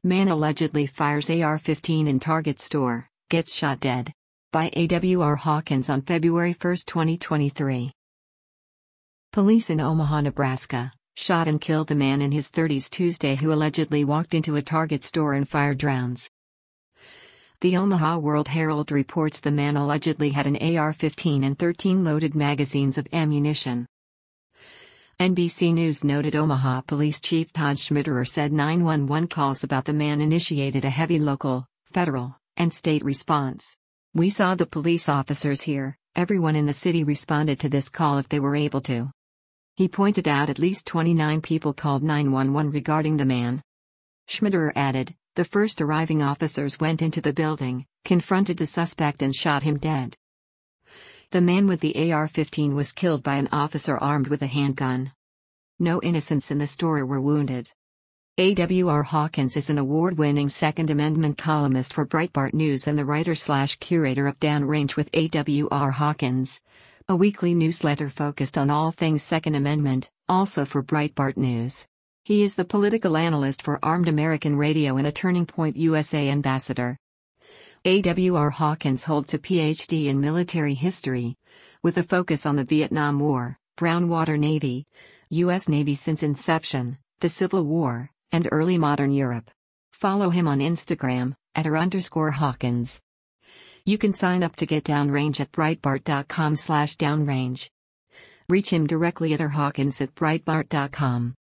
Man allegedly fires AR-15 in Target store, gets shot dead. By AWR Hawkins on February 1, 2023. Police in Omaha, Nebraska, shot and killed the man in his 30s Tuesday who allegedly walked into a Target store and fired rounds. The Omaha World Herald reports the man allegedly had an AR-15 and 13 loaded magazines of ammunition. NBC News noted Omaha Police Chief Todd Schmitterer said 911 calls about the man initiated a heavy local, federal, and state response. "We saw the police officers here, everyone in the city responded to this call if they were able to." He pointed out at least 29 people called 911 regarding the man. Schmitterer added, "The first arriving officers went into the building, confronted the suspect and shot him dead." The man with the AR-15 was killed by an officer armed with a handgun. No innocents in the store were wounded. AWR Hawkins is an award-winning Second Amendment columnist for Breitbart News and the writer/curator of Downrange with AWR Hawkins, a weekly newsletter focused on all things Second Amendment, also for Breitbart News. He is the political analyst for Armed American Radio and a Turning Point USA ambassador. AWR Hawkins holds a Ph.D. in military history, with a focus on the Vietnam War, Brown Water Navy, U.S. Navy since inception, the Civil War, and early modern Europe. Follow him on Instagram, @r_Hawkins. You can sign up to get Downrange at Breitbart.com/downrange. Reach him directly at rhawkins@breitbart.com.